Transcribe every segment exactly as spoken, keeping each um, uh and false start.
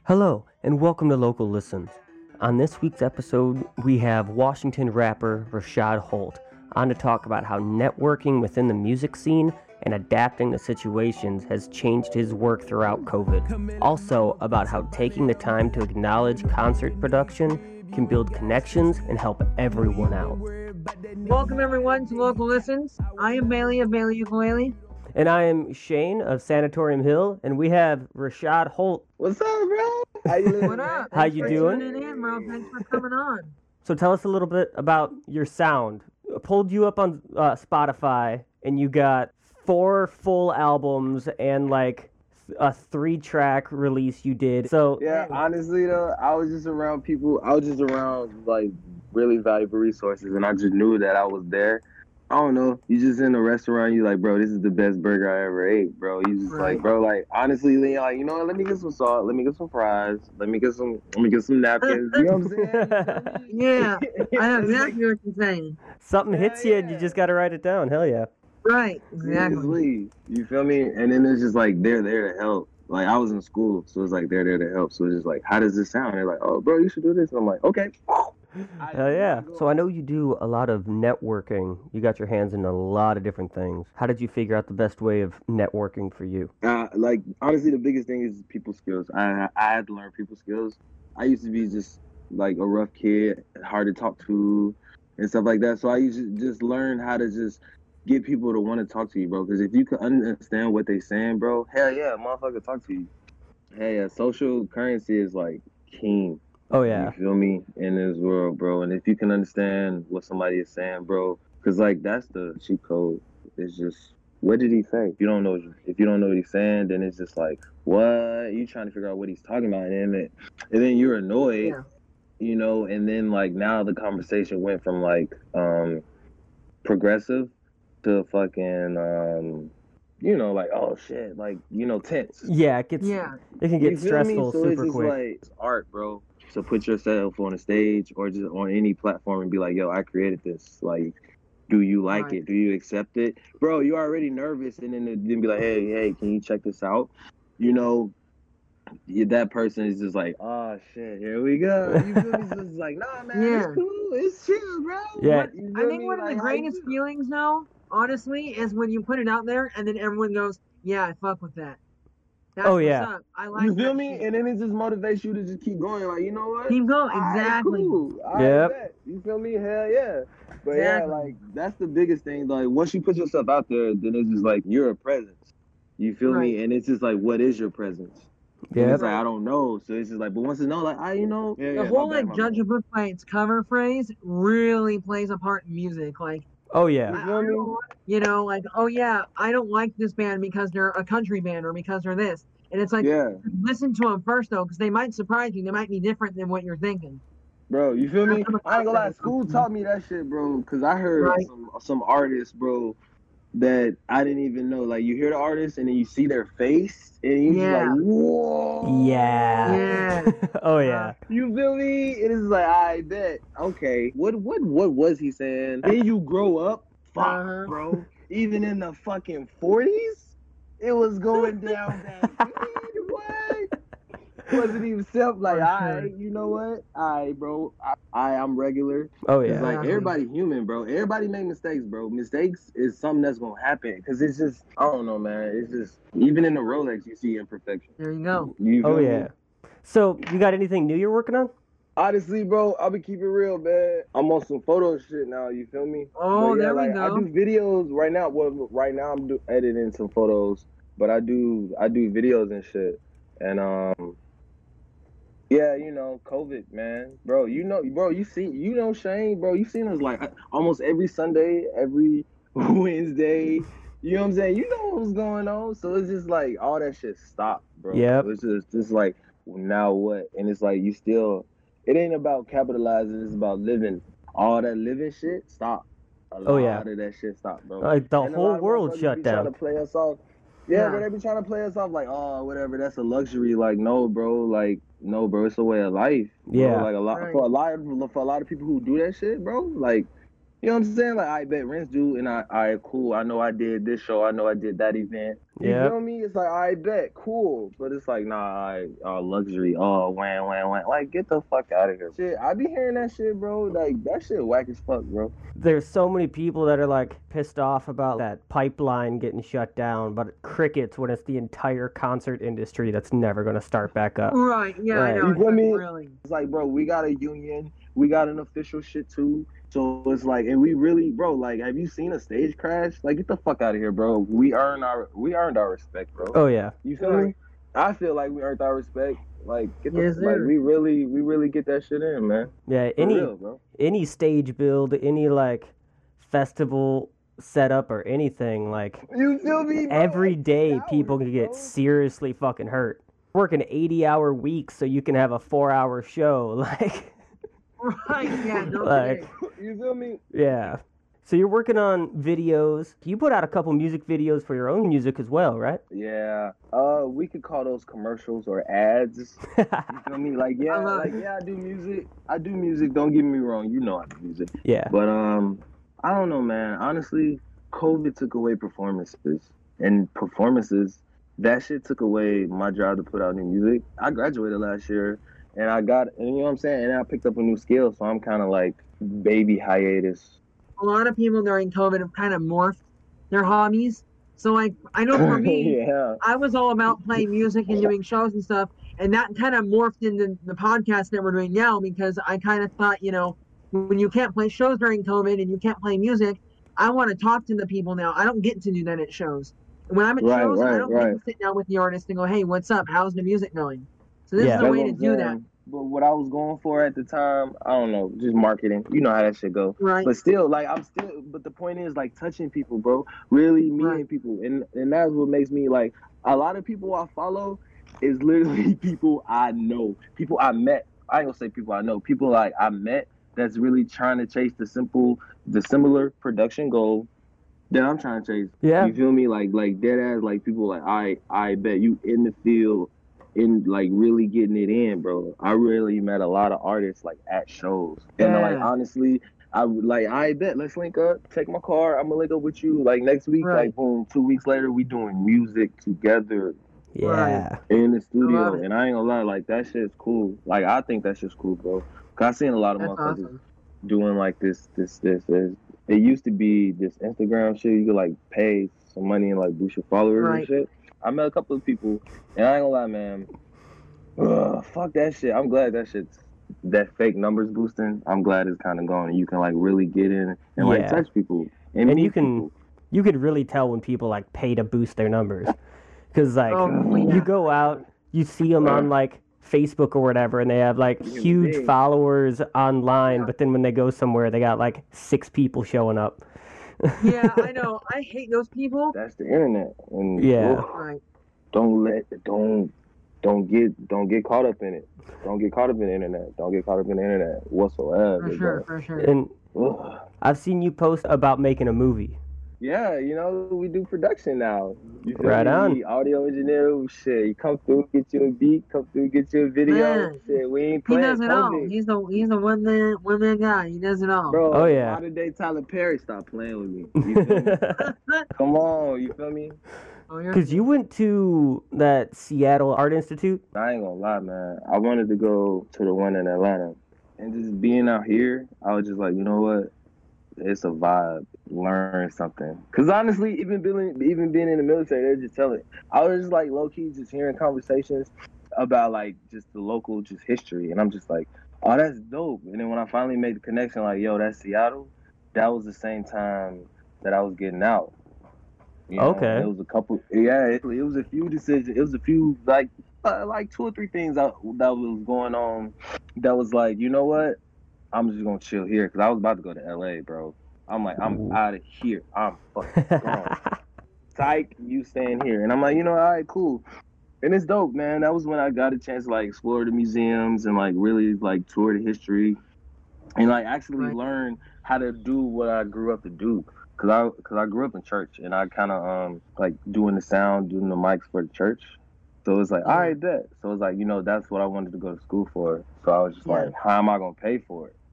Hello, and welcome to Local Listens. On this week's episode, we have Washington rapper Rashad Holt on to talk about how networking within the music scene and adapting to situations has changed his work throughout COVID. Also, about how taking the time to acknowledge concert production can build connections and help everyone out. Welcome everyone to Local Listens. I am Bailey of Bailey Ukulele. And I am Shane of Sanatorium Hill, and we have Rashad Holt. What's up, bro? How you living? What up? How Thanks you for doing? Tuning in, bro. Thanks for coming on. So tell us a little bit about your sound. I pulled you up on uh, Spotify, and you got four full albums and like a three-track release you did. So Yeah, honestly though, I was just around people. I was just around like really valuable resources, and I just knew that I was there. I don't know. You just in a restaurant, you like, bro, this is the best burger I ever ate, bro. You just Right. like, bro, like honestly, you're like, you know what? Let me get some salt. Let me get some fries. Let me get some. Let me get some napkins. You know what I'm saying? Yeah, I know It's exactly what you're saying. something hits you, and you yeah. just got to write it down. Hell yeah. Right, Just exactly. leave. You feel me? And then it's just like they're there to help. Like I was in school, so it's like they're there to help. So it's just like, how does this sound? They're like, oh, bro, you should do this. And I'm like, okay. Hell yeah. So I know you do a lot of networking. You got your hands in a lot of different things. How did you figure out the best way of networking for you? Uh, like honestly, the biggest thing is people skills. I I had to learn people skills. I used to be just like a rough kid, hard to talk to, and stuff like that. So I used to just learn how to just get people to want to talk to you, bro. Because if you can understand what they saying, bro, hell yeah, motherfucker, talk to you. Hell yeah, social currency is like king. Oh yeah. You feel me? In this world, bro. And if you can understand what somebody is saying, bro, because like that's the cheat code. It's just, what did he say? If you don't know, if you don't know what he's saying, then it's just like, what? You trying to figure out what he's talking about, and then, and then you're annoyed, Yeah. you know. And then like now the conversation went from like um progressive to fucking um you know, like, oh shit, like, you know, tense. Yeah, it gets Yeah, it can You get feel me? stressful So it's super just quick. like it's art, bro. So put yourself on a stage or just on any platform and be like, yo, I created this. Like, do you like Right. it? Do you accept it? Bro, you're already nervous, and then then be like, hey, hey, can you check this out? You know, yeah, that person is just like, oh shit, here we go. You feel me? So it's like, nah, man, Yeah. it's cool, it's chill, bro. Yeah. What- you I feel think me? one of the Like, how you greatest feel? feelings, though, honestly, is when you put it out there and then everyone goes, "Yeah, I fuck with that." That's Oh, what's yeah. up. I like You feel that me? shit. And then it just motivates you to just keep going. Like, you know what? Keep going. Alright, Exactly. cool. Alright, Yep. bet. You feel me? Hell yeah. But Exactly. yeah, like that's the biggest thing. Like once you put yourself out there, then it's just like you're a presence. You feel Right. me? And it's just like, what is your presence? And Yep. it's like I don't know. So it's just like, but once it's know, like I, you know, yeah, The yeah, whole my bad, like my judge bad. a book by its cover phrase really plays a part in music. Like, Oh You yeah. I, I feel me? don't like, you know, like, oh yeah, I don't like this band because they're a country band or because they're this. And it's like, Yeah, listen to them first though, because they might surprise you. They might be different than what you're thinking. bro. You feel me? That's what I ain't gonna lie. I School think. taught me that shit, bro. Cause I heard Right. some some artists, bro, that I didn't even know. Like you hear the artist and then you see their face and you just Yeah. like, whoa. Yeah. Yeah. Oh Uh, yeah. You feel me? It is like I bet. Okay. What what what was he saying? Then you grow up. Fuck, Uh-huh. bro. Even in the fucking forties, it was going down that speed. What? Wasn't even self like, For I, sure. you know what? I, bro, I, I, I'm regular. Oh It's yeah. like Exactly. everybody human, bro. Everybody make mistakes, bro. Mistakes is something that's gonna happen because it's just, I don't know, man. It's just even in the Rolex, you see imperfection. There you go. You feel Oh me? yeah. So you got anything new you're working on? Honestly, bro, I'll be keeping it real, man. I'm on some photo shit now. You feel me? Oh, But yeah, there we like I go. do videos right now. Well, right now I'm do, editing some photos, but I do I do videos and shit. And um, yeah, you know, COVID, man, bro. You know, bro. You see, you know, Shane, bro. You seen us like almost every Sunday, every Wednesday. You know what I'm saying? You know what was going on. So it's just like all that shit stopped, bro. Yep. It's just just like now what? And it's like you still. It ain't about capitalizing. It's about living. All that living shit, stop. A Oh, lot yeah. of that shit stop, bro. Like the And a whole lot of world motherfuckers shut be trying down. to play us off. Yeah, Yeah. but they be trying to play us off like, oh, whatever. That's a luxury. Like, no, bro. Like, no, bro. It's a way of life. Bro. Yeah. Like a lot Right. for a lot of for a lot of people who do that shit, bro. Like, You know what I'm saying? Like, I bet rents due, and I, I cool. I know I did this show. I know I did that event. You Yep. feel me? It's like, I bet, cool. But it's like, nah, I, uh, luxury. Oh, wham, wham, wham. Like, get the fuck out of here. Shit, I be hearing that shit, bro. Like, that shit whack as fuck, bro. There's so many people that are like pissed off about that pipeline getting shut down, but crickets when it's the entire concert industry that's never going to start back up. Right, yeah, Right. I know. You It's feel like, me? really. It's like, bro, we got a union. We got an official shit, too. So it's like, and we really, bro, like, have you seen a stage crash? Like, get the fuck out of here, bro. We earned our, we earned our respect, bro. Oh, yeah. You feel Right. me? I feel like we earned our respect. Like, get the, Yes, like, sir. we really, we really get that shit in, man. Yeah, For any real, bro. any stage build, any like festival setup or anything, like You feel me, bro? every Like, day hours, people can get bro. seriously fucking hurt. Working eighty hour weeks so you can have a four hour show. Like, Right, yeah, no Like- kidding. You feel me? yeah. So you're working on videos. You put out a couple music videos for your own music as well, right? Yeah. Uh, we could call those commercials or ads. You feel me? Like, yeah, I love like, it. yeah, I do music. I do music. Don't get me wrong. You know I do music. Yeah. But um, I don't know, man. Honestly, COVID took away performances, and performances. That shit took away my drive to put out new music. I graduated last year, and I got, and you know what I'm saying. And I picked up a new skill, so I'm kind of like baby hiatus. A lot of people during COVID have kind of morphed their hobbies. So, like, I know for me, yeah. I was all about playing music and doing shows and stuff, and that kind of morphed into the podcast that we're doing now because I kind of thought, you know, when you can't play shows during COVID and you can't play music, I want to talk to the people now. I don't get to do that at shows. When I'm at Right, shows, I right, don't right. get to sit down with the artist and go, hey, what's up? How's the music going? So this Yeah. is a That's way what to I'm do that, saying. But what I was going for at the time, I don't know, just marketing. You know how that shit go. right? But still, like I'm still. But the point is, like touching people, bro. Really meeting Right. people, and and that's what makes me like a lot of people I follow is literally people I know, people I met. I ain't gonna say people I know, people like I met that's really trying to chase the simple, the similar production goal that I'm trying to chase. Yeah. You feel me? Like like dead ass like people like I I bet you in the field. In like really getting it in, bro. I really met a lot of artists like at shows, and like Yeah. honestly, I would like I bet let's link up. Take my car. I'm gonna link up with you like next week. Right. Like boom, two weeks later we doing music together Yeah. in the studio, love it. and I ain't gonna lie, like that shit's cool. Like I think that shit's cool, bro. Cause I seen a lot of That's motherfuckers awesome. doing like this, this, this, this. It used to be this Instagram shit. You could like pay some money and like boost your followers Right. and shit. I met a couple of people, and I ain't gonna lie, man. Ugh, fuck that shit. I'm glad that shit's that fake numbers boosting. I'm glad it's kind of gone, and you can like really get in and like Yeah. touch people and, And meet you can- people. You could really tell when people like pay to boost their numbers. Cause like Oh, yeah. you go out, you see them on like Facebook or whatever, and they have like Yeah, huge big. followers online, Yeah. but then when they go somewhere, they got like six people showing up. Yeah, I know. I hate those people. That's the internet, and Yeah. ugh, Right. don't let don't don't get don't get caught up in it. Don't get caught up in the internet. Don't get caught up in the internet whatsoever. For sure, for sure. And bro. Ugh. I've seen you post about making a movie. Yeah, you know, we do production now. You feel Right me? on. Audio engineer, shit. You come through, get you a beat, come through, get you a video. Man, Shit, we ain't He playing does it all. COVID. He's the he's the one man one man guy. He does it all. Bro, Oh, yeah. modern day Tyler Perry, stop playing with me. You feel me? Come on, you feel me? Oh, you're- Cause you went to that Seattle Art Institute. I ain't gonna lie, man. I wanted to go to the one in Atlanta. And just being out here, I was just like, you know what? It's a vibe. Learn something. Cause honestly, even being even being in the military, they're just telling. I was just like low key just hearing conversations about like just the local just history, and I'm just like, oh, that's dope. And then when I finally made the connection, like, yo, that's Seattle. That was the same time that I was getting out. You know, Okay. It was a couple. Yeah, it, it was a few decisions. It was a few like uh, like two or three things that, that was going on. That was like, you know what? I'm just gonna chill here because I was about to go to L A, bro. I'm like, I'm out of here. I'm fucking gone. Psych, you staying here. And I'm like, you know, all right, cool. And it's dope, man. That was when I got a chance to like explore the museums and like really like tour the history and like actually Right. learn how to do what I grew up to do. Cause I, cause I grew up in church and I kind of um like doing the sound, doing the mics for the church. So it's like, Yeah. all right, bet. So it's like, you know, that's what I wanted to go to school for. So I was just Yeah. like, how am I gonna pay for it?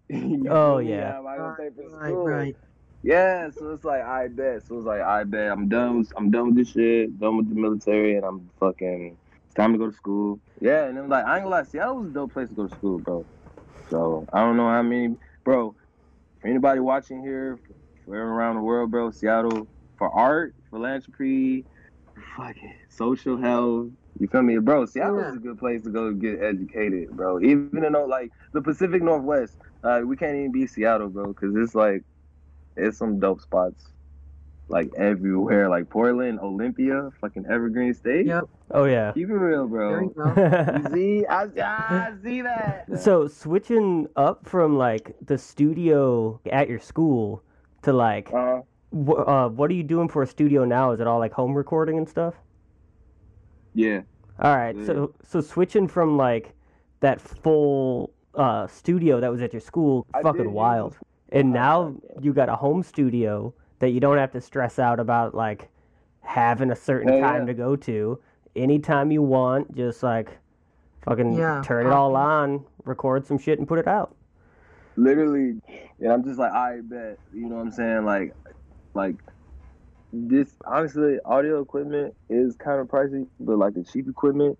You Oh, feel me? yeah. How am I gonna pay for Right, school? right. Yeah, so it's like I bet. So it's like I bet I'm done. With, I'm done with this shit. Done with the military, and I'm fucking. It's time to go to school. Yeah, and then like I ain't gonna lie, Seattle was a dope place to go to school, bro. So I don't know how many, bro. For anybody watching here, for around the world, bro, Seattle for art, philanthropy, fucking social health. You feel me, bro? Seattle Yeah. is a good place to go get educated, bro. Even though like the Pacific Northwest, uh, we can't even be Seattle, bro, because it's like it's some dope spots like everywhere, like Portland, Olympia, fucking Evergreen State. Yep. Oh yeah. Keep it real, There you bro. go. You see, I, I see that. So switching up from like the studio at your school to like, Uh, wh- uh, what are you doing for a studio now? Is it all like home recording and stuff? yeah. All right. So so switching from like that full uh, studio that was at your school, I did fucking use wild. this- And I now like that. you got a home studio that you don't have to stress out about like having a certain Hell time yeah. to go to. Anytime you want, just like fucking Yeah, turn it all copy. on, record some shit, and put it out. Literally, and I'm just like, I bet. You know what I'm saying? Like, like this. Honestly, audio equipment is kind of pricey, but like the cheap equipment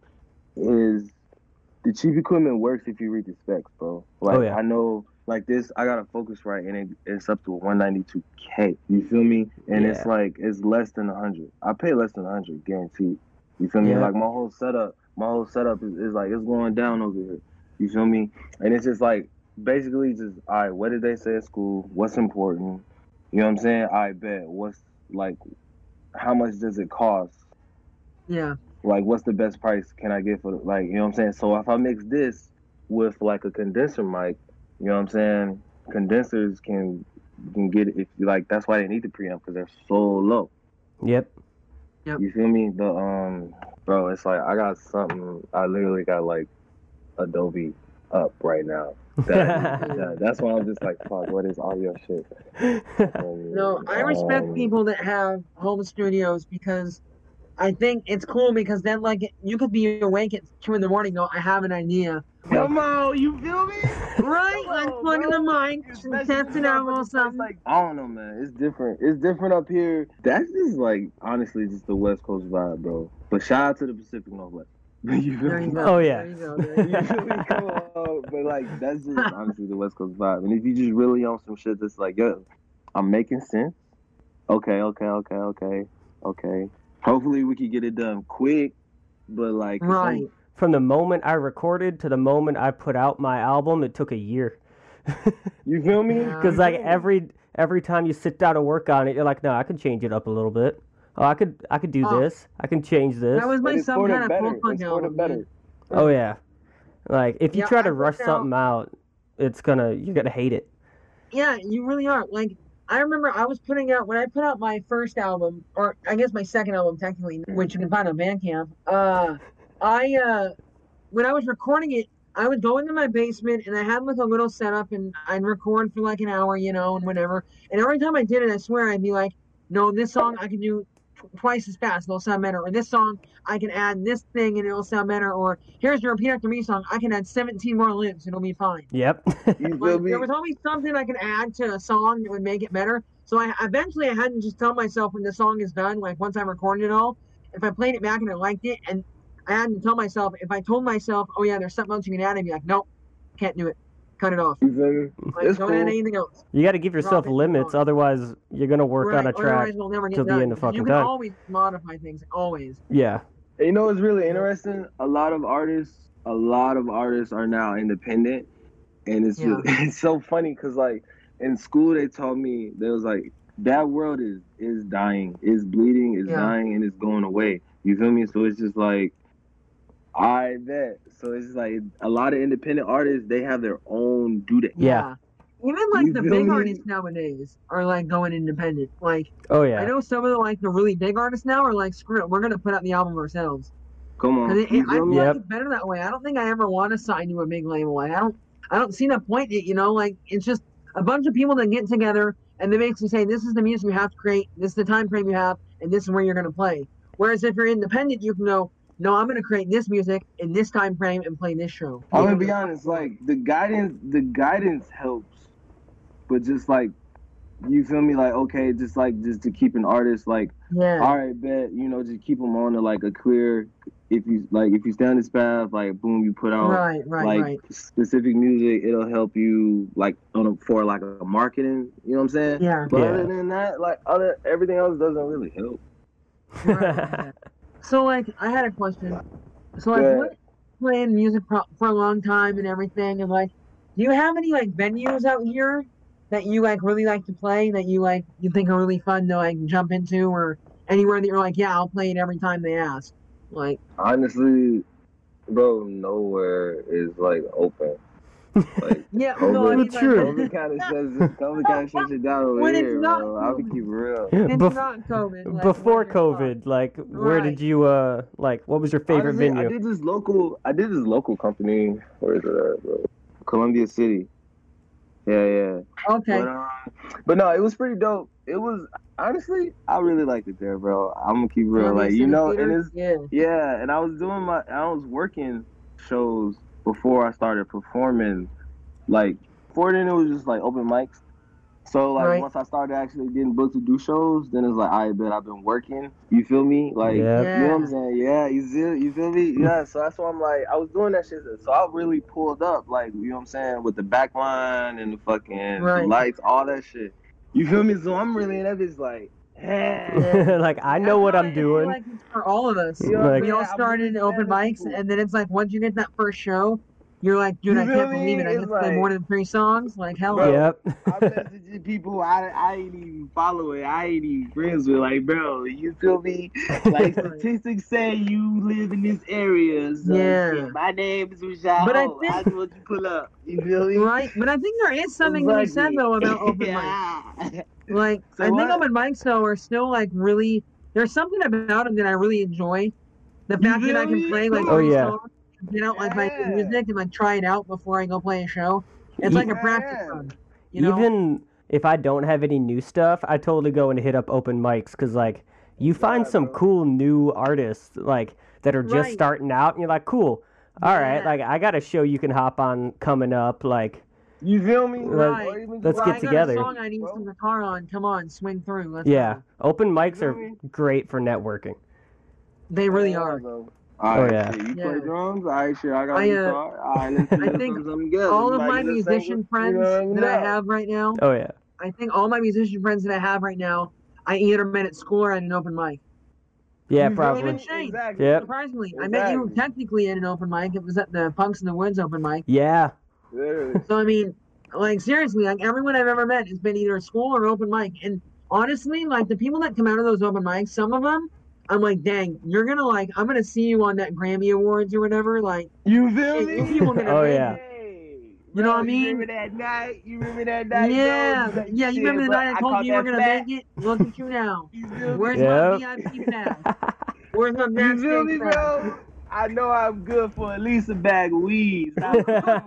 is the cheap equipment works if you read the specs, bro. Like Oh, yeah. I know, like this, I got a Focusrite, and it, it's up to one ninety-two K. You feel me? And it's Yeah. like it's less than a hundred. I pay less than a hundred, guaranteed. You feel me? Yeah. Like my whole setup, my whole setup is, is like it's going down over here. You feel me? And it's just like basically just all right. What did they say at school? What's important? You know what I'm saying? I bet. What's like? How much does it cost? Yeah. Like what's the best price can I get for the, like, you know what I'm saying? So if I mix this with like a condenser mic, you know what I'm saying? Condensers can can get it if you like. That's why they need the preamp because they're so low. Yep. Yep. You feel me? The um, bro, it's like I got something. I literally got like Adobe up right now. That, that, that's why I'm just like, fuck, what is audio shit? Um, No, I respect um, people that have home studios because I think it's cool because then like you could be awake at two in the morning. Go, I have an idea. Like, Come on, you feel me? right? Come Like on, plug in the bro. mic and Especially test in it the out motherfucking or place, something. Like, I don't know, man. It's different. It's different up here. That's just like honestly just the West Coast vibe, bro. But shout out to the Pacific Northwest. You feel There you me? go. Oh, yeah. There you go. There you You go. feel me? Come on. But like that's just honestly the West Coast vibe. And if you just really on some shit that's like, yo, I'm making sense. Okay, okay, okay, okay, okay. Hopefully we can get it done quick. But like Right. some- From the moment I recorded to the moment I put out my album, it took a year. you feel me? Yeah. Because like every every time you sit down and work on it, you're like, no, I could change it up a little bit. Oh, I could I could do Oh. this. I can change this. That was my And it's some for the kind of better. folk punk It's for the album. better. dude. Oh yeah. Like if you Yeah, try to I rush put out- something out, it's gonna you're gonna hate it. Yeah, you really are. Like, I remember I was putting out, when I put out my first album, or I guess my second album technically, which you can find on Bandcamp, uh, I, uh, when I was recording it, I would go into my basement and I had like a little setup and I'd record for like an hour, you know, and whatever. And every time I did it, I swear I'd be like, no, this song I can do tw- twice as fast, it'll sound better. Or this song, I can add this thing and it'll sound better. Or here's your Repeat After Me song, I can add seventeen more loops and it'll be fine. Yep. You feel Like, me? there was always something I could add to a song that would make it better. So I eventually I had to just tell myself when the song is done, like once I recorded it all, if I played it back and I liked it, and I had to tell myself, if I told myself, oh yeah, there's something else you can add, I'd be like, nope, can't do it. Cut it off. You feel me? Like, It's don't cool. add anything else. You got to give yourself Drop it, limits, move on. otherwise you're gonna work Right, on a track. otherwise we'll never get till the done. end of Because fucking you can time. always modify things, always. Yeah. You know what's really interesting? A lot of artists, a lot of artists are now independent, and it's Yeah. just, it's so funny because like in school they told me there was like that world is is dying, is bleeding, is Yeah. dying, and it's going away. You feel me? So it's just like I bet. So it's just like a lot of independent artists they have their own due date. Yeah. Even like You the feel big me? artists nowadays are like going independent. Like Oh yeah. I know some of the like the really big artists now are like, screw it, we're gonna put out the album ourselves. Come on, Cause it, you it, I feel feel me? Yep. like it's better that way. I don't think I ever want to sign to a big label. Like I don't, I don't see the point. in it, You know, like it's just a bunch of people that get together and they basically say, this is the music you have to create, this is the time frame you have, and this is where you're gonna play. Whereas if you're independent, you can go, no, I'm gonna create this music in this time frame and play this show. I'm gonna be honest, like the guidance, the guidance helps but just like, you feel me? Like, okay, just like, just to keep an artist, like, Yeah. all right, bet, you know, just keep them on to like a clear, if you, like, if you stay on this path, like, boom, you put out, Right, right, like, right. specific music, it'll help you, like, on a, for, like, a marketing, you know what I'm saying? Yeah. But Yeah. other than that, like, other, everything else doesn't really help. Right. So, like, I had a question. So, like, Yeah. what playing music pro- for a long time and everything, and like, do you have any like venues out here that you like really like to play that you like you think are really fun to like jump into, or anywhere that you're like, yeah, I'll play it every time they ask? Like, Honestly, bro, nowhere is, like, open. Like, yeah, COVID, no, I mean, True. COVID kind of shuts, COVID kind of shuts it down over When it's here, not bro. I'll be COVID. keep it real. it's Bef- not COVID. Like, Before when you're COVID, like, where Right. did you, uh, like, what was your favorite Honestly, venue? I did this local. I did this local company. Where is it at, bro? Columbia City. Yeah, yeah. fucked. Okay. But um, but no, it was pretty dope. It was honestly, I really liked it there, bro. I'm gonna keep real, Columbia like you City know, Theater? and it's yeah. yeah. And I was doing my, I was working shows before I started performing. Like before then, it was just like open mics. So like Right. once I started actually getting booked to do shows, then it's like I bet I've been working. You feel me? Like Yep. you know what I'm saying? Yeah, you feel you feel me? Yeah. So that's why I'm like I was doing that shit. So I really pulled up, like you know what I'm saying, with the back line and the fucking Right. the lights, all that shit. You feel me? So I'm really in that bitch like, yeah. Yeah. Like, I know what I'm I feel doing. like it's for all of us. You know what I'm Like- We saying? all I'm started really in open mad at mics, people. and then it's like once you get that first show, you're like, dude, You I feel can't me? believe it. I It's get to play like- more than three songs. Like, hell, Bro. Yep. I messaging people I, I ain't even following, I ain't even friends with. Like, bro, you feel me? Like, statistics say you live in this area. So Yeah. shit, my name is Rashad. But I Holt. think- I just want you to pull up. You feel me? right? But I think there is something to be said though about open mics. yeah. Like, So I think what? open mics though are still like really. There's something about them that I really enjoy. The You fact that I feel can me? play like Oh, three yeah. songs, and get out like my Yeah. music and like try it out before I go play a show. It's like a Yeah. practice run. You know? Even if I don't have any new stuff, I totally go and hit up open mics because, like, you find Yeah, some bro. cool new artists, like, that are just Right. starting out, and you're like, cool. All right, Yeah. like, I got a show you can hop on coming up. Like, You feel me? Right. Or even Let's just get I together. got a song I need bro. some guitar on. Come on, swing through. Let's yeah, go. open mics feel are me? great for networking. They really Yeah, are. bro. All right, Oh, yeah. shit, you Yeah. play drums? All right, shit, I got I, a uh, guitar. All right, let's, I let's think put something together. All You of might my get a musician single, friends you know what that I know. have right now, Oh, yeah. I think all my musician friends that I have right now, I either met at school or at an open mic. Yeah, You feel probably. Even me? Shane. Exactly. Yep. Surprisingly, I met you Exactly. technically at an open mic. It was at the Punks in the Woods open mic. Yeah. Literally. So I mean, like seriously, like everyone I've ever met has been either school or open mic. And honestly, like the people that come out of those open mics, some of them, I'm like, dang, you're gonna like, I'm gonna see you on that Grammy Awards or whatever. Like, You feel Hey, me? you people gonna Oh, make yeah. it. Hey, You know bro, what I mean? You remember that night? You remember that night? yeah, bro? yeah. You Shit, remember the bro, night I told caught you you were that gonna fat. make it? Look at you now. You feel me? Where's Yep. my V I P pass? Where's my You feel me, backstage pass? bro? I know I'm good for at least a bag of weed. Stop,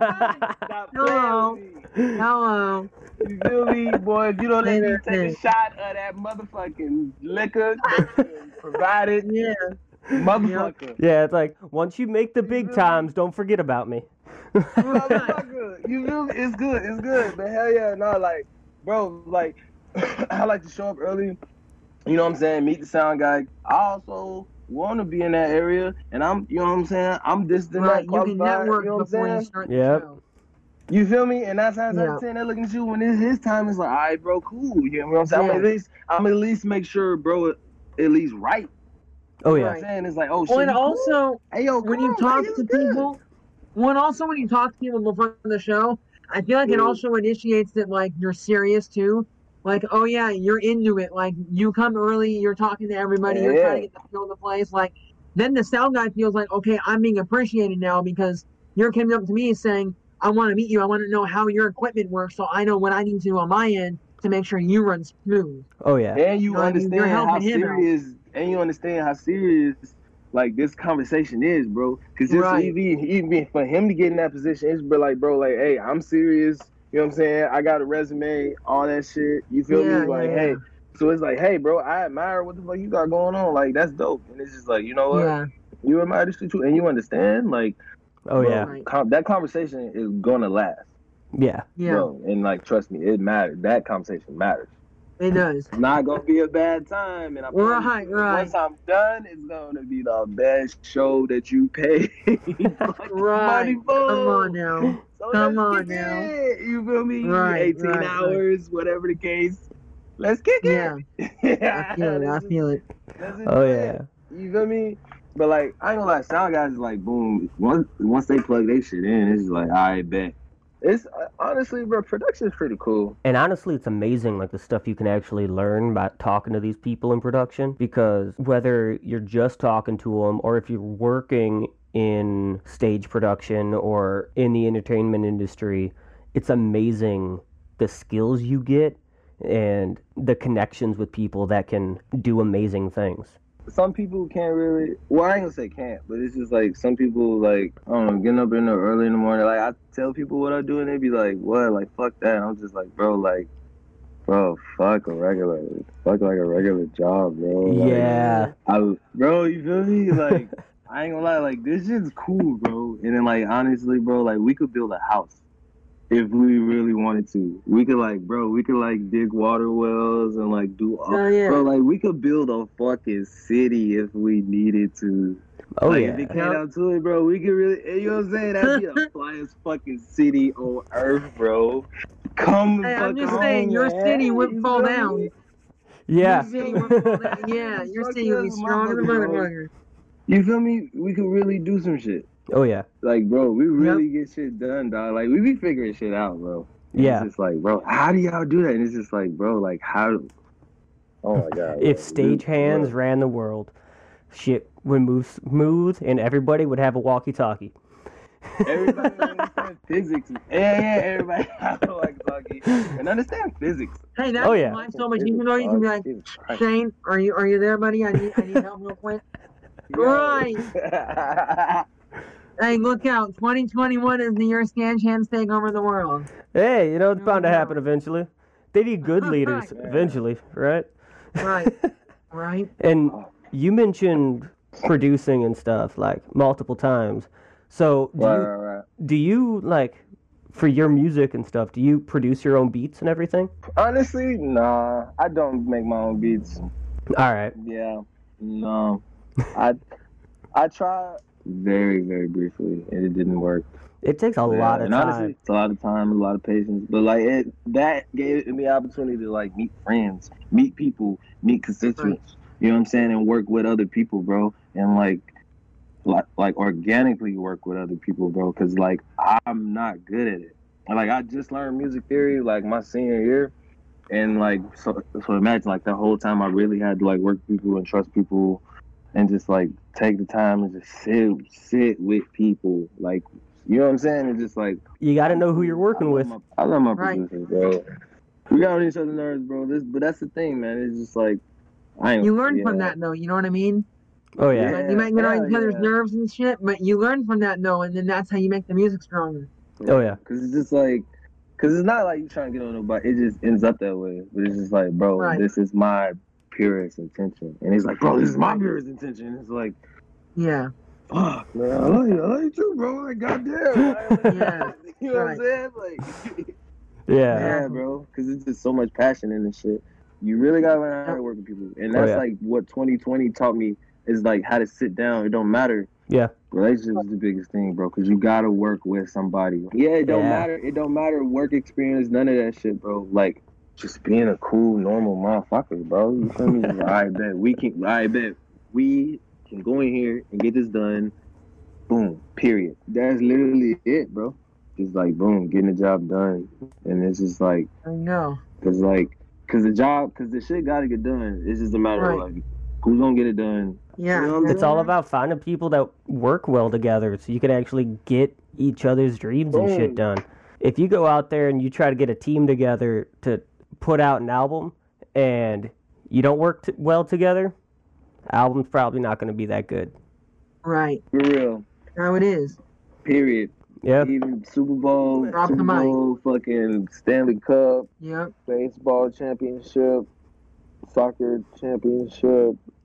stop Hello. playing with me. Hello. You feel me, boy? If you don't let me Later, take a man. shot of that motherfucking liquor that you provided, Yeah. motherfucker. Yeah, it's like, once you make the big feel me? times, don't forget about me. Motherfucker, you feel me? It's good, it's good, but hell yeah, no, like, bro, like, I like to show up early. You know what I'm saying? Meet the sound guy. I also want to be in that area, and I'm, you know what I'm saying? I'm this and Right. that You can qualified. network You know what I'm before you saying? start the Yep. show. You feel me? And that's how Yeah. I'm saying they're looking at you when it's his time. It's like, all right, bro, cool. You know what I'm saying? Yeah. I'm at least, I'm at least make sure, bro, at least right. Oh, You know yeah. what I'm saying? It's like, oh shit. Well, and you cool? also, hey yo, when come you on, talk man, to it's good. people, when also when you talk to people before the show, I feel like it Yeah. also initiates that like you're serious too. Like, oh yeah, you're into it. Like you come early, you're talking to everybody, you're trying to Yeah. get the feel of the place. Like then the sound guy feels like, okay, I'm being appreciated now because you're coming up to me saying, I want to meet you. I want to know how your equipment works, so I know what I need to do on my end to make sure you run smooth. Oh, yeah. And you No, I mean, you're understand how helping him out. serious, and you understand how serious like this conversation is, bro. Because just Right. even, even for him to get in that position, it's be like, bro, like, hey, I'm serious. You know what I'm saying? I got a resume, all that shit. You feel Yeah, me? Like, yeah, hey. yeah. So it's like, hey, bro, I admire what the fuck you got going on. Like, that's dope. And it's just like, you know what? Yeah. You admire this shit too, and you understand. Like, Oh, bro, yeah. Right. com- that conversation is gonna last. Yeah. Yeah, bro. And like, trust me, it matters. That conversation matters. it does. It's not gonna be a bad time, and I promise Right, you, right, once I'm done, it's gonna be the best show that you pay fucking right. money for. Come on now. So Come let's on kick now. it. You feel me? Right, eighteen right, right. hours, whatever the case. Let's kick Yeah, it. I feel it. I Let's feel it. Let's Oh enjoy yeah. it. You feel me? But like, I ain't gonna lie, sound guys is like, boom. Once once they plug their shit in, it's like, I bet. It's uh, honestly, bro, production's pretty cool. And honestly, it's amazing, like the stuff you can actually learn by talking to these people in production. Because whether you're just talking to them, or if you're working in stage production or in the entertainment industry, it's amazing the skills you get and the connections with people that can do amazing things. Some people can't really, well, I ain't gonna say can't, but it's just like some people, like, I don't know, getting up in the early in the morning, like, I tell people what I do and they be like, what, like, fuck that. And I'm just like, bro, like, bro, fuck a regular, fuck like a regular job, bro. Like, Yeah. I, bro, you feel me? Like, I ain't gonna lie, like, this shit's cool, bro. And then, like, honestly, bro, like, we could build a house if we really wanted to. We could, like, bro, we could, like, dig water wells and, like, do all, Oh, yeah. bro, like, we could build a fucking city if we needed to. Oh like, yeah. if it came Yep. down to it, bro, we could really, you know what I'm saying? That'd be the flyest fucking city on earth, bro. Come Hey, I'm fuck just on, saying, your man. city wouldn't You fall feel down. me? Yeah. Your city would fall down. Yeah, your Fuck city would be yes, strong as a motherfucker, bro. motherfucker. You feel me? We could really do some shit. Oh yeah. Like, bro, we really get shit done, dog. Like, we be figuring shit out, bro. And Yeah. It's just like, bro, how do y'all do that? And it's just like, bro, like, how? Oh my god. If bro. stage hands Bro. ran the world, shit would move smooth and everybody would have a walkie-talkie. Everybody understand physics. Yeah, yeah, everybody have a walkie-talkie and understand physics. Hey, that's Oh, yeah. why so much easier though. You can be like, Jesus Christ. Shane, are you are you there, buddy? I need I need help real quick. Right. Hey, look out! twenty twenty-one is the year Stan Chans take over the world. Hey, you know, it's No, bound to no. happen eventually. They need good leaders Right. eventually, right? Right. Right. And you mentioned producing and stuff like multiple times. So do Right, you, right, right. do you like for your music and stuff? Do you produce your own beats and everything? Honestly, nah. I don't make my own beats. All right. Yeah, no. I I tried very, very briefly, and it didn't work. It takes a Yeah, lot of and time. honestly, it's a lot of time, a lot of patience. But like it, that gave me the opportunity to like meet friends, meet people, meet constituents. You know what I'm saying, and work with other people, bro. And like, like, like organically work with other people, bro. Cause like I'm not good at it. And like I just learned music theory like my senior year, and like so, so imagine like the whole time I really had to like work with people and trust people, and just like take the time and just sit, sit with people, like. You know what I'm saying? It's just like You got to know who you're working I love with. My, I love my Right. producers, bro. We got on each other's nerves, bro. This, but that's the thing, man. It's just like I ain't. You learn yeah. from that though. You know what I mean? Oh yeah. Like, you might get on hell each other's yeah. nerves and shit, but you learn from that though, and then that's how you make the music stronger. Oh yeah. Cause it's just like, cause it's not like you trying to get on nobody. It just ends up that way. But it's just like, bro, Right. this is my purest intention, and he's like, bro, this is my purest intention. It's like, Yeah. fuck, man, I love you, I love you too, bro. Like, goddamn. Yeah. You know Right. what I'm saying? Like. Yeah. Yeah, bro, because it's just so much passion in this shit. You really gotta learn how to work with people, and Oh, that's yeah. like what twenty twenty taught me is like how to sit down. It don't matter. Yeah. Relationship is the biggest thing, bro, because you gotta work with somebody. Yeah, it don't Yeah. matter. It don't matter work experience, none of that shit, bro. Like just being a cool, normal motherfucker, bro. You feel me? Just, I bet we can. I bet we can go in here and get this done. Boom. Period. That's literally it, bro. Just like boom, getting the job done, and it's just like. I know. Cause like, cause the job, cause the shit gotta get done. It's just a matter Right. of like, who's gonna get it done. Yeah. You know what I'm It's all about finding people that work well together so you can actually get each other's dreams and shit Boom. done. If you go out there and you try to get a team together to put out an album and you don't work t- well together, album's probably not going to be that good. Right. For real. How it is. Period. Yeah. Even Super Bowl, Drop the Super mic. Bowl, fucking Stanley Cup, Yep. baseball championship, soccer championship,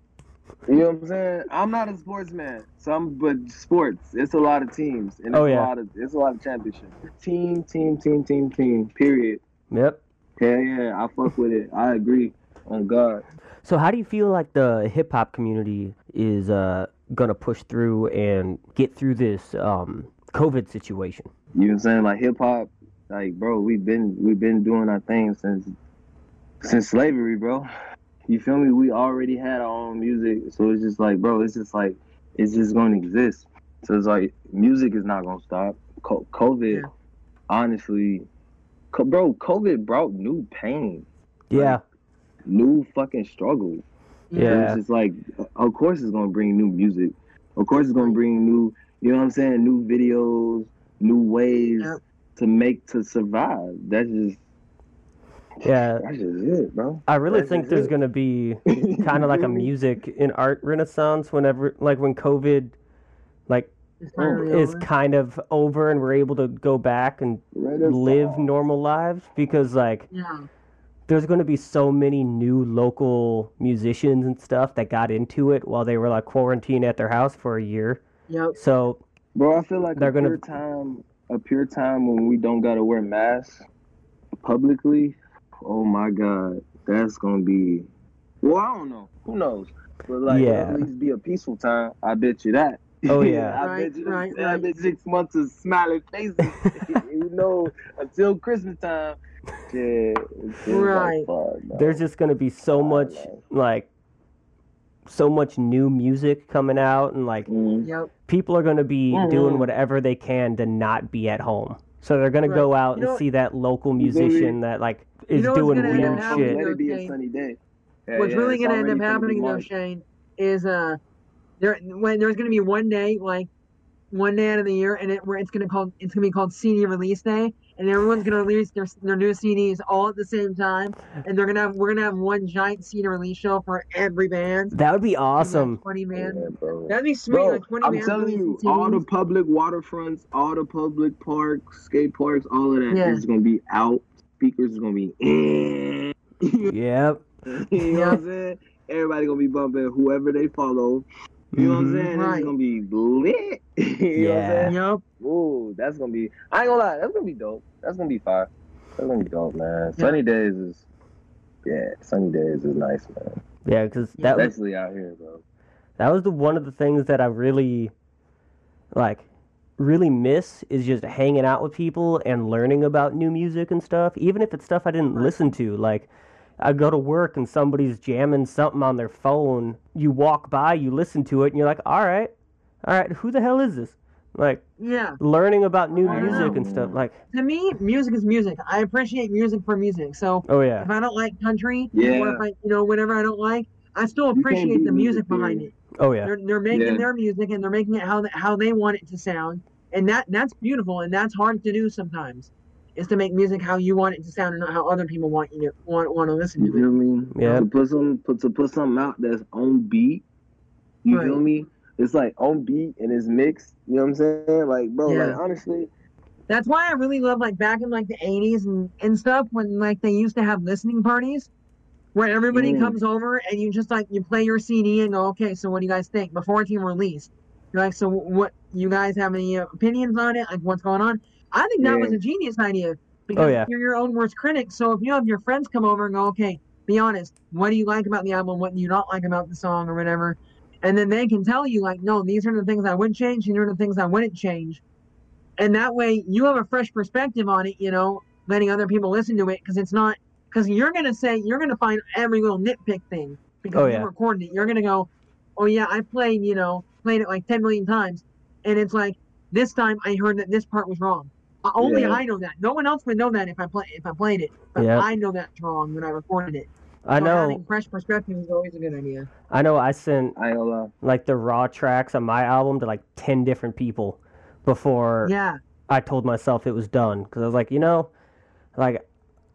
You know what I'm saying? I'm not a sportsman, so I'm, but sports, it's a lot of teams, and it's Oh, a yeah. lot of it's a lot of championships. Team, team, team, team, team. Period. Yep. Yeah, yeah, I fuck with it. I agree. On God. So how do you feel like the hip hop community is uh, gonna push through and get through this um, COVID situation? You know what I'm saying? Like hip hop, like bro, we've been we've been doing our thing since since slavery, bro. You feel me? We already had our own music, so it's just like, bro, it's just like it's just gonna exist. So it's like music is not gonna stop. Co- COVID, Yeah. honestly, co- bro, COVID brought new pain, Yeah. new fucking struggle. So Yeah. it's just like, of course, it's gonna bring new music. Of course, it's gonna bring new, you know what I'm saying? New videos, new ways Yep. to make to survive. That's just, Yeah. that's just it, bro. I really That's think just there's it. gonna be kind of like a music and art renaissance whenever, like when COVID, like It's finally is over. kind of over and we're able to go back and Renaissance. live normal lives, because like Yeah. there's going to be so many new local musicians and stuff that got into it while they were like quarantined at their house for a year. Yep. So Bro, I feel like They're a gonna- pure time, a pure time when we don't gotta wear masks publicly. Oh my God, that's gonna be. Well, I don't know. Who knows? But like, Yeah. it'll at least be a peaceful time. I bet you that. Oh, yeah. I Right, bet you. right, I right. bet six months of smiling faces. You know, until Christmas time. Yeah. It's just Right. Like, fuck, no. there's just going to be so I much know. like so much new music coming out, and like Mm. Yep. people are going to be Mhm. doing whatever they can to not be at home. So they're going to Right. go out You and know- see that local You feel me? musician that like You is know what's doing gonna end weird up Oh, happening, shit. let it be a Shane? sunny day. Yeah, What's yeah, really it's going to end already up finna be happening though, March. Shane, is uh, there when there's going to be one day like one day out of the year, and it where it's going to called it's going to be called C D release day, and everyone's going to release their their new C Ds all at the same time, and they're gonna have we're gonna have one giant C D release show for every band. That would be Like awesome. twenty man. Yeah, bro. That'd be sweet. Bro, like twenty I'm bands telling releasing you, all the C Ds. public waterfronts, all the public parks, skate parks, all of that Yeah. is gonna be out. Speakers is gonna be in. You Yep. know what I'm saying? Everybody gonna be bumping whoever they follow. You know what I'm Mhm. saying? Right. It's gonna be lit. You know what I'm Yeah. saying? Yep. Ooh, that's gonna be. I ain't gonna lie, that's gonna be dope. That's gonna be fire. That's gonna be dope, man. Yeah. Sunny days is, yeah, sunny days is nice, man. Yeah, because that was Especially out here, bro. that was the one of the things that I really like really miss is just hanging out with people and learning about new music and stuff, even if it's stuff I didn't listen to. Like I go to work and somebody's jamming something on their phone. You walk by, you listen to it, and you're like, all right, all right, who the hell is this? Like Yeah. learning about new I music know. and stuff. Like, To me, music is music. I appreciate music for music. So oh yeah, if I don't like country, Yeah. or if I, you know, whatever I don't like, I still can't appreciate beat the music, music behind period. it. oh yeah, They're they're making Yeah. their music and they're making it how they, how they want it to sound, and that that's beautiful and that's hard to do sometimes. Is to make music how you want it to sound and not how other people want you to want want to listen You to it. feel me? Yeah. To put some put to put something out that's on beat. You feel Right. me? It's like on beat and it's mixed. You know what I'm saying? Like, bro, Yeah. like honestly, That's why I really love like back in like the eighties and, and stuff when like they used to have listening parties where everybody Mm. comes over and you just like you play your C D and go, okay, so what do you guys think before it's even released? You're like, so what you guys have any uh, opinions on it? Like what's going on? I think that Yeah. was a genius idea because Oh, yeah. you're your own worst critic. So if you have your friends come over and go, okay, be honest, what do you like about the album? What do you not like about the song or whatever? And then they can tell you like, no, these are the things I would change. These are the things I wouldn't change. And that way you have a fresh perspective on it, you know, letting other people listen to it because it's not because you're gonna say you're gonna find every little nitpick thing because Oh, you yeah. recorded it. You're gonna go, oh yeah, I played, you know, played it like ten million times, and it's like this time I heard that this part was wrong. Uh, Only Yeah. I know that. No one else would know that if I play if I played it. But Yep. I know that's wrong when I recorded it. I So know, having fresh perspective is always a good idea. I know. I sent I ain't gonna lie. like the raw tracks on my album to like ten different people before Yeah. I told myself it was done, because I was like, you know, like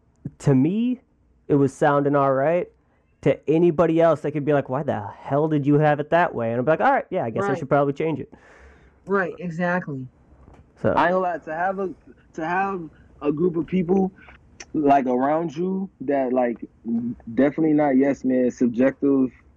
to me, it was sounding all right. To anybody else, they could be like, "Why the hell did you have it that way?" And I'd be like, "All right, yeah, I guess I Right. should probably change it." Right. Exactly. So I ain't gonna lie, to have a to have a group of people like around you that like definitely not yes man subjective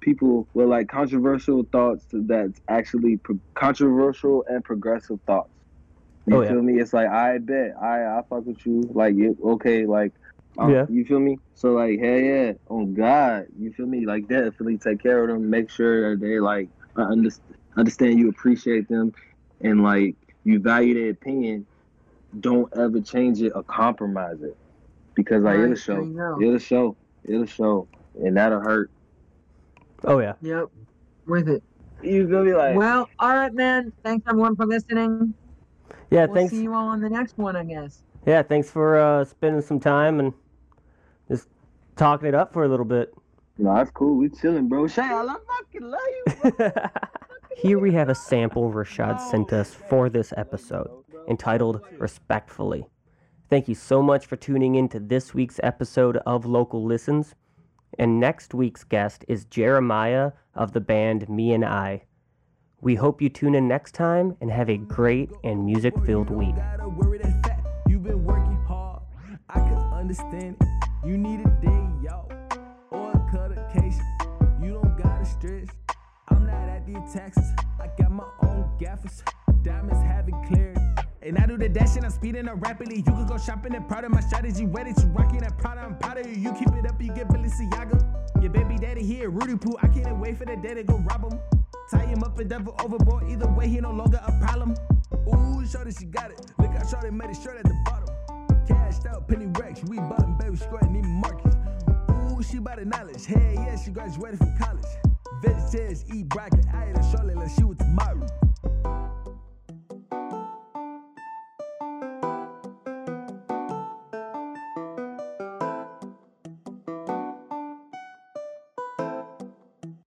people with like controversial thoughts that's actually pro- controversial and progressive thoughts. You Oh, yeah. feel me? It's like, I bet I I fuck with you. Like, it, okay, like, um, Yeah. you feel me? So like, hell yeah, on God, you feel me? Like, definitely take care of them. Make sure that they like understand, understand you appreciate them, and like you value their opinion. Don't ever change it or compromise it, because like Right, it'll show, there you go. it'll show, it'll show, and that'll hurt. Oh yeah. Yep. With it. You feel me? Like, Well, all right, man. Thanks everyone for listening. Yeah, We'll thanks. see you all on the next one, I guess. Yeah, thanks for uh, spending some time and just talking it up for a little bit. no, that's cool. We chilling, bro. Shay, I love fucking love you, bro. Here we have a sample Rashad sent us for this episode, entitled Respectfully. Thank you so much for tuning in to this week's episode of Local Listens. And next week's guest is Jeremiah of the band Me and I. We hope you tune in next time and have a great and music-filled week. You've been working hard, I can understand it. You need a day off or a cut of case. You don't gotta stress. I'm not at the taxes. I got my own gaffers. Diamonds haven't cleared. And I do the dash and I'm speeding up rapidly. You can go shopping and proud of my strategy. Ready to rocking and proud, I'm proud of you. You keep it up, you get Balenciaga. Your baby daddy here, Rudy Poo. I can't wait for the day to go rob him. Tie him up and devil overboard. Either way, he no longer a problem. Ooh, shorty, she got it. Look how shorty made it straight at the bottom. Cashed out, penny racks. We bottom, baby, square, need markets. Ooh, she by the knowledge. Hey, yeah, she graduated from college. Vegetables, eat broccoli. I ate a shortly like she was tomorrow.